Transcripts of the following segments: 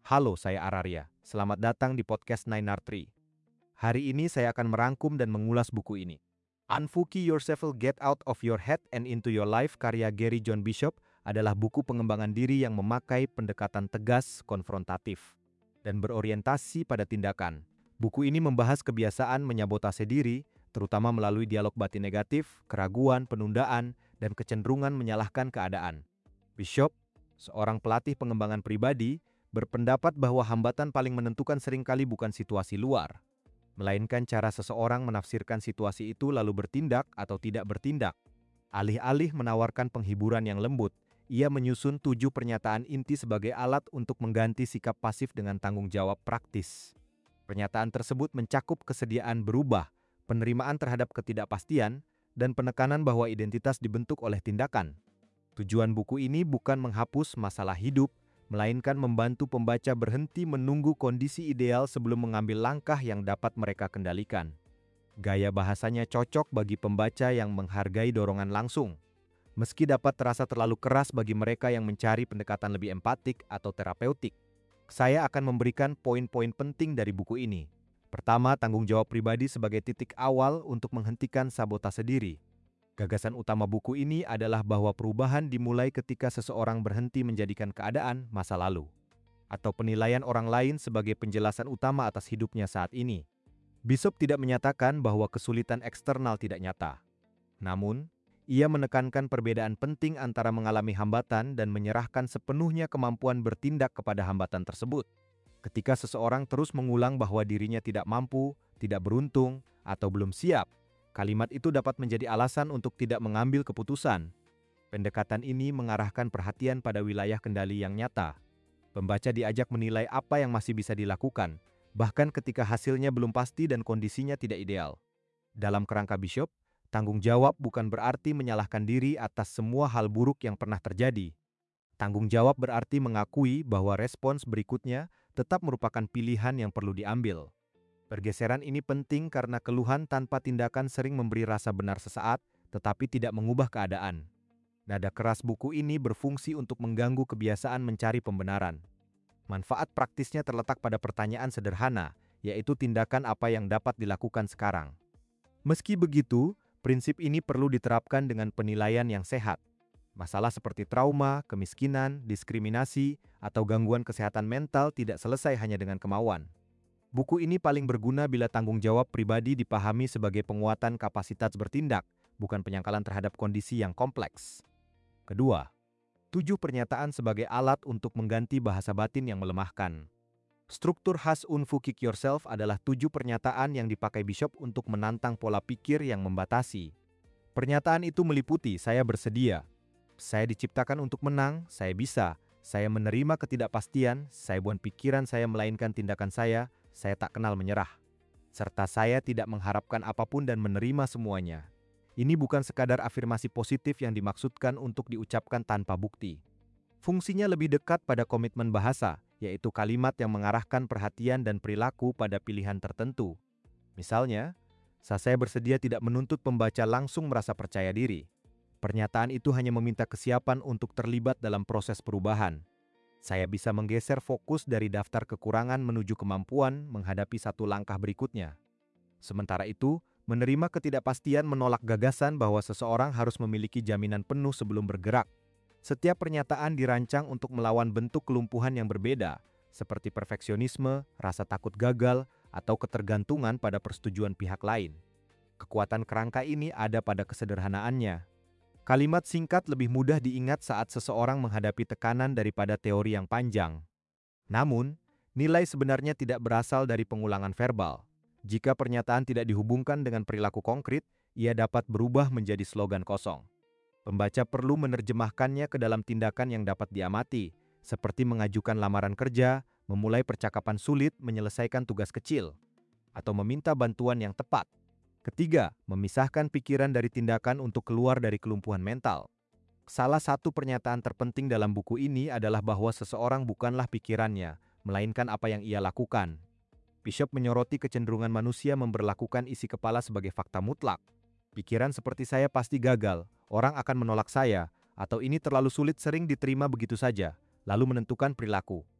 Halo, saya Araria. Selamat datang di podcast Nine Art Tree. Hari ini saya akan merangkum dan mengulas buku ini. Unfuck Yourself, Get Out of Your Head and Into Your Life karya Gary John Bishop adalah buku pengembangan diri yang memakai pendekatan tegas, konfrontatif, dan berorientasi pada tindakan. Buku ini membahas kebiasaan menyabotase diri, terutama melalui dialog batin negatif, keraguan, penundaan, dan kecenderungan menyalahkan keadaan. Bishop, seorang pelatih pengembangan pribadi, berpendapat bahwa hambatan paling menentukan seringkali bukan situasi luar, melainkan cara seseorang menafsirkan situasi itu lalu bertindak atau tidak bertindak. Alih-alih menawarkan penghiburan yang lembut, ia menyusun 7 pernyataan inti sebagai alat untuk mengganti sikap pasif dengan tanggung jawab praktis. Pernyataan tersebut mencakup kesediaan berubah, penerimaan terhadap ketidakpastian, dan penekanan bahwa identitas dibentuk oleh tindakan. Tujuan buku ini bukan menghapus masalah hidup, melainkan membantu pembaca berhenti menunggu kondisi ideal sebelum mengambil langkah yang dapat mereka kendalikan. Gaya bahasanya cocok bagi pembaca yang menghargai dorongan langsung, meski dapat terasa terlalu keras bagi mereka yang mencari pendekatan lebih empatik atau terapeutik. Saya akan memberikan poin-poin penting dari buku ini. Pertama, tanggung jawab pribadi sebagai titik awal untuk menghentikan sabotase diri. Gagasan utama buku ini adalah bahwa perubahan dimulai ketika seseorang berhenti menjadikan keadaan masa lalu atau penilaian orang lain sebagai penjelasan utama atas hidupnya saat ini. Bishop tidak menyatakan bahwa kesulitan eksternal tidak nyata. Namun, ia menekankan perbedaan penting antara mengalami hambatan dan menyerahkan sepenuhnya kemampuan bertindak kepada hambatan tersebut. Ketika seseorang terus mengulang bahwa dirinya tidak mampu, tidak beruntung, atau belum siap, kalimat itu dapat menjadi alasan untuk tidak mengambil keputusan. Pendekatan ini mengarahkan perhatian pada wilayah kendali yang nyata. Pembaca diajak menilai apa yang masih bisa dilakukan, bahkan ketika hasilnya belum pasti dan kondisinya tidak ideal. Dalam kerangka Bishop, tanggung jawab bukan berarti menyalahkan diri atas semua hal buruk yang pernah terjadi. Tanggung jawab berarti mengakui bahwa respons berikutnya tetap merupakan pilihan yang perlu diambil. Pergeseran ini penting karena keluhan tanpa tindakan sering memberi rasa benar sesaat, tetapi tidak mengubah keadaan. Nada keras buku ini berfungsi untuk mengganggu kebiasaan mencari pembenaran. Manfaat praktisnya terletak pada pertanyaan sederhana, yaitu tindakan apa yang dapat dilakukan sekarang. Meski begitu, prinsip ini perlu diterapkan dengan penilaian yang sehat. Masalah seperti trauma, kemiskinan, diskriminasi, atau gangguan kesehatan mental tidak selesai hanya dengan kemauan. Buku ini paling berguna bila tanggung jawab pribadi dipahami sebagai penguatan kapasitas bertindak, bukan penyangkalan terhadap kondisi yang kompleks. Kedua, 7 pernyataan sebagai alat untuk mengganti bahasa batin yang melemahkan. Struktur khas Unfuck Yourself adalah 7 pernyataan yang dipakai Bishop untuk menantang pola pikir yang membatasi. Pernyataan itu meliputi, saya bersedia, saya diciptakan untuk menang, saya bisa, saya menerima ketidakpastian, saya bukan pikiran saya melainkan tindakan saya tak kenal menyerah, serta saya tidak mengharapkan apapun dan menerima semuanya. Ini bukan sekadar afirmasi positif yang dimaksudkan untuk diucapkan tanpa bukti. Fungsinya lebih dekat pada komitmen bahasa, yaitu kalimat yang mengarahkan perhatian dan perilaku pada pilihan tertentu. Misalnya, saya bersedia tidak menuntut pembaca langsung merasa percaya diri. Pernyataan itu hanya meminta kesiapan untuk terlibat dalam proses perubahan. Saya bisa menggeser fokus dari daftar kekurangan menuju kemampuan menghadapi satu langkah berikutnya. Sementara itu, menerima ketidakpastian menolak gagasan bahwa seseorang harus memiliki jaminan penuh sebelum bergerak. Setiap pernyataan dirancang untuk melawan bentuk kelumpuhan yang berbeda, seperti perfeksionisme, rasa takut gagal, atau ketergantungan pada persetujuan pihak lain. Kekuatan kerangka ini ada pada kesederhanaannya. Kalimat singkat lebih mudah diingat saat seseorang menghadapi tekanan daripada teori yang panjang. Namun, nilai sebenarnya tidak berasal dari pengulangan verbal. Jika pernyataan tidak dihubungkan dengan perilaku konkret, ia dapat berubah menjadi slogan kosong. Pembaca perlu menerjemahkannya ke dalam tindakan yang dapat diamati, seperti mengajukan lamaran kerja, memulai percakapan sulit, menyelesaikan tugas kecil, atau meminta bantuan yang tepat. Ketiga, memisahkan pikiran dari tindakan untuk keluar dari kelumpuhan mental. Salah satu pernyataan terpenting dalam buku ini adalah bahwa seseorang bukanlah pikirannya, melainkan apa yang ia lakukan. Bishop menyoroti kecenderungan manusia memberlakukan isi kepala sebagai fakta mutlak. Pikiran seperti saya pasti gagal, orang akan menolak saya, atau ini terlalu sulit sering diterima begitu saja, lalu menentukan perilaku.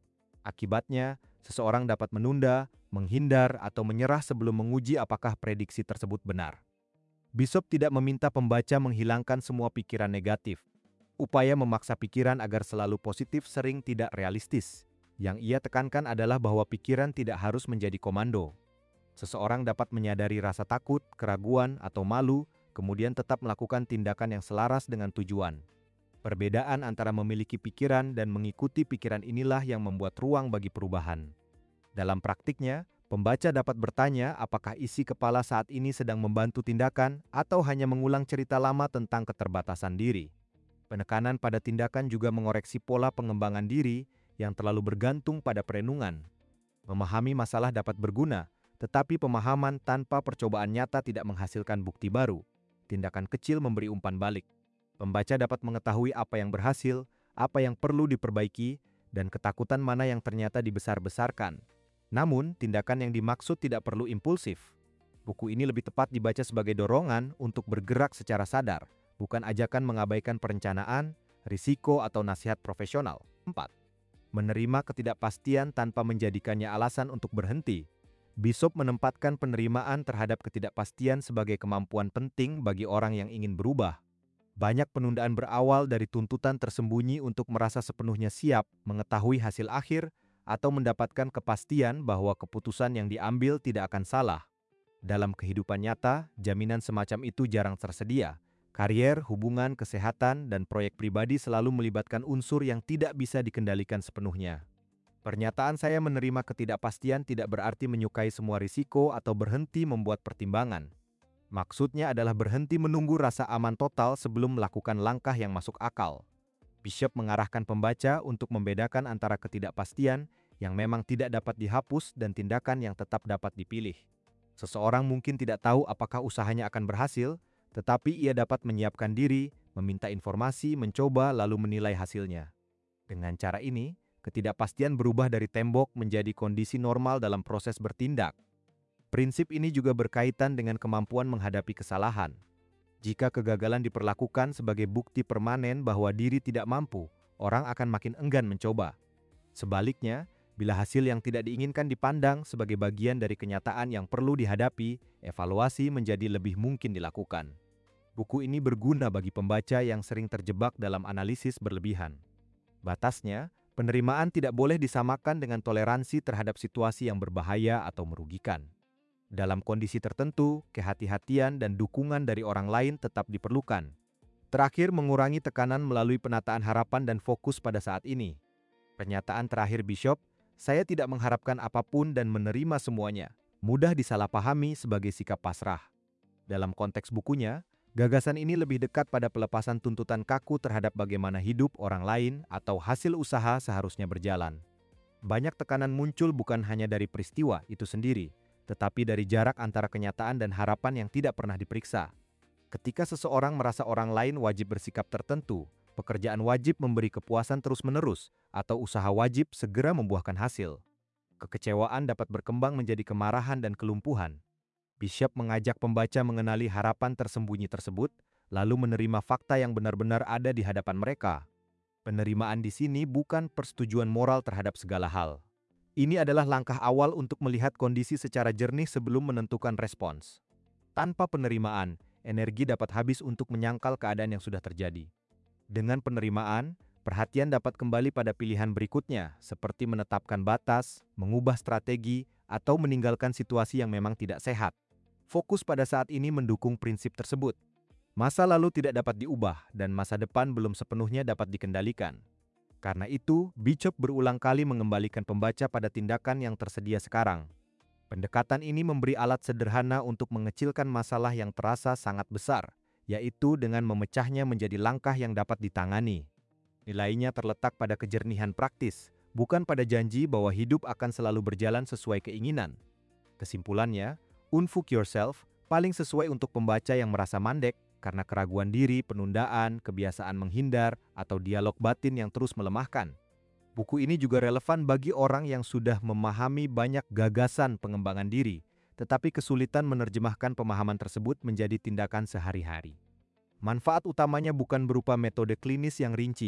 Akibatnya, seseorang dapat menunda, menghindar, atau menyerah sebelum menguji apakah prediksi tersebut benar. Bishop tidak meminta pembaca menghilangkan semua pikiran negatif. Upaya memaksa pikiran agar selalu positif sering tidak realistis. Yang ia tekankan adalah bahwa pikiran tidak harus menjadi komando. Seseorang dapat menyadari rasa takut, keraguan, atau malu, kemudian tetap melakukan tindakan yang selaras dengan tujuan. Perbedaan antara memiliki pikiran dan mengikuti pikiran inilah yang membuat ruang bagi perubahan. Dalam praktiknya, pembaca dapat bertanya apakah isi kepala saat ini sedang membantu tindakan atau hanya mengulang cerita lama tentang keterbatasan diri. Penekanan pada tindakan juga mengoreksi pola pengembangan diri yang terlalu bergantung pada perenungan. Memahami masalah dapat berguna, tetapi pemahaman tanpa percobaan nyata tidak menghasilkan bukti baru. Tindakan kecil memberi umpan balik. Pembaca dapat mengetahui apa yang berhasil, apa yang perlu diperbaiki, dan ketakutan mana yang ternyata dibesar-besarkan. Namun, tindakan yang dimaksud tidak perlu impulsif. Buku ini lebih tepat dibaca sebagai dorongan untuk bergerak secara sadar, bukan ajakan mengabaikan perencanaan, risiko, atau nasihat profesional. 4. Menerima ketidakpastian tanpa menjadikannya alasan untuk berhenti. Bishop menempatkan penerimaan terhadap ketidakpastian sebagai kemampuan penting bagi orang yang ingin berubah. Banyak penundaan berawal dari tuntutan tersembunyi untuk merasa sepenuhnya siap mengetahui hasil akhir atau mendapatkan kepastian bahwa keputusan yang diambil tidak akan salah. Dalam kehidupan nyata, jaminan semacam itu jarang tersedia. Karier, hubungan, kesehatan, dan proyek pribadi selalu melibatkan unsur yang tidak bisa dikendalikan sepenuhnya. Pernyataan saya menerima ketidakpastian tidak berarti menyukai semua risiko atau berhenti membuat pertimbangan. Maksudnya adalah berhenti menunggu rasa aman total sebelum melakukan langkah yang masuk akal. Bishop mengarahkan pembaca untuk membedakan antara ketidakpastian yang memang tidak dapat dihapus dan tindakan yang tetap dapat dipilih. Seseorang mungkin tidak tahu apakah usahanya akan berhasil, tetapi ia dapat menyiapkan diri, meminta informasi, mencoba, lalu menilai hasilnya. Dengan cara ini, ketidakpastian berubah dari tembok menjadi kondisi normal dalam proses bertindak. Prinsip ini juga berkaitan dengan kemampuan menghadapi kesalahan. Jika kegagalan diperlakukan sebagai bukti permanen bahwa diri tidak mampu, orang akan makin enggan mencoba. Sebaliknya, bila hasil yang tidak diinginkan dipandang sebagai bagian dari kenyataan yang perlu dihadapi, evaluasi menjadi lebih mungkin dilakukan. Buku ini berguna bagi pembaca yang sering terjebak dalam analisis berlebihan. Batasnya, penerimaan tidak boleh disamakan dengan toleransi terhadap situasi yang berbahaya atau merugikan. Dalam kondisi tertentu, kehati-hatian dan dukungan dari orang lain tetap diperlukan. Terakhir, mengurangi tekanan melalui penataan harapan dan fokus pada saat ini. Pernyataan terakhir Bishop, saya tidak mengharapkan apapun dan menerima semuanya, mudah disalahpahami sebagai sikap pasrah. Dalam konteks bukunya, gagasan ini lebih dekat pada pelepasan tuntutan kaku terhadap bagaimana hidup orang lain atau hasil usaha seharusnya berjalan. Banyak tekanan muncul bukan hanya dari peristiwa itu sendiri, tetapi dari jarak antara kenyataan dan harapan yang tidak pernah diperiksa. Ketika seseorang merasa orang lain wajib bersikap tertentu, pekerjaan wajib memberi kepuasan terus-menerus, atau usaha wajib segera membuahkan hasil. Kekecewaan dapat berkembang menjadi kemarahan dan kelumpuhan. Bishop mengajak pembaca mengenali harapan tersembunyi tersebut, lalu menerima fakta yang benar-benar ada di hadapan mereka. Penerimaan di sini bukan persetujuan moral terhadap segala hal. Ini adalah langkah awal untuk melihat kondisi secara jernih sebelum menentukan respons. Tanpa penerimaan, energi dapat habis untuk menyangkal keadaan yang sudah terjadi. Dengan penerimaan, perhatian dapat kembali pada pilihan berikutnya, seperti menetapkan batas, mengubah strategi, atau meninggalkan situasi yang memang tidak sehat. Fokus pada saat ini mendukung prinsip tersebut. Masa lalu tidak dapat diubah, dan masa depan belum sepenuhnya dapat dikendalikan. Karena itu, Bishop berulang kali mengembalikan pembaca pada tindakan yang tersedia sekarang. Pendekatan ini memberi alat sederhana untuk mengecilkan masalah yang terasa sangat besar, yaitu dengan memecahnya menjadi langkah yang dapat ditangani. Nilainya terletak pada kejernihan praktis, bukan pada janji bahwa hidup akan selalu berjalan sesuai keinginan. Kesimpulannya, Unfuck Yourself paling sesuai untuk pembaca yang merasa mandek karena keraguan diri, penundaan, kebiasaan menghindar, atau dialog batin yang terus melemahkan. Buku ini juga relevan bagi orang yang sudah memahami banyak gagasan pengembangan diri, tetapi kesulitan menerjemahkan pemahaman tersebut menjadi tindakan sehari-hari. Manfaat utamanya bukan berupa metode klinis yang rinci,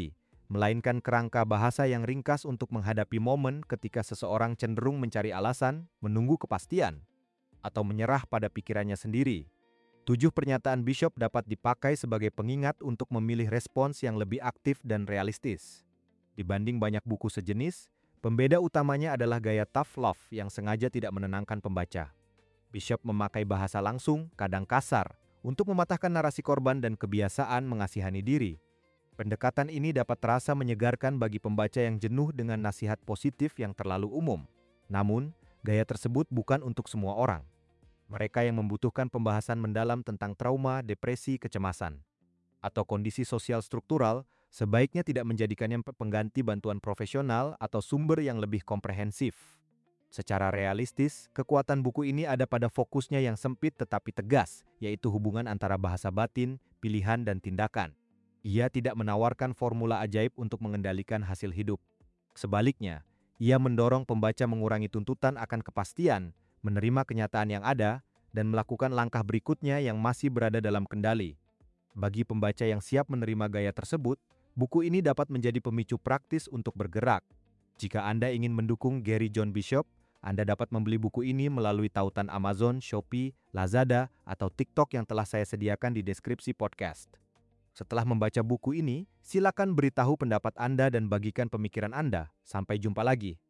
melainkan kerangka bahasa yang ringkas untuk menghadapi momen ketika seseorang cenderung mencari alasan, menunggu kepastian, atau menyerah pada pikirannya sendiri. 7 pernyataan Bishop dapat dipakai sebagai pengingat untuk memilih respons yang lebih aktif dan realistis. Dibanding banyak buku sejenis, pembeda utamanya adalah gaya tough love yang sengaja tidak menenangkan pembaca. Bishop memakai bahasa langsung, kadang kasar, untuk mematahkan narasi korban dan kebiasaan mengasihani diri. Pendekatan ini dapat terasa menyegarkan bagi pembaca yang jenuh dengan nasihat positif yang terlalu umum. Namun, gaya tersebut bukan untuk semua orang. Mereka yang membutuhkan pembahasan mendalam tentang trauma, depresi, kecemasan, atau kondisi sosial struktural, sebaiknya tidak menjadikannya pengganti bantuan profesional atau sumber yang lebih komprehensif. Secara realistis, kekuatan buku ini ada pada fokusnya yang sempit tetapi tegas, yaitu hubungan antara bahasa batin, pilihan, dan tindakan. Ia tidak menawarkan formula ajaib untuk mengendalikan hasil hidup. Sebaliknya, ia mendorong pembaca mengurangi tuntutan akan kepastian, menerima kenyataan yang ada, dan melakukan langkah berikutnya yang masih berada dalam kendali. Bagi pembaca yang siap menerima gaya tersebut, buku ini dapat menjadi pemicu praktis untuk bergerak. Jika Anda ingin mendukung Gary John Bishop, Anda dapat membeli buku ini melalui tautan Amazon, Shopee, Lazada, atau TikTok yang telah saya sediakan di deskripsi podcast. Setelah membaca buku ini, silakan beritahu pendapat Anda dan bagikan pemikiran Anda. Sampai jumpa lagi.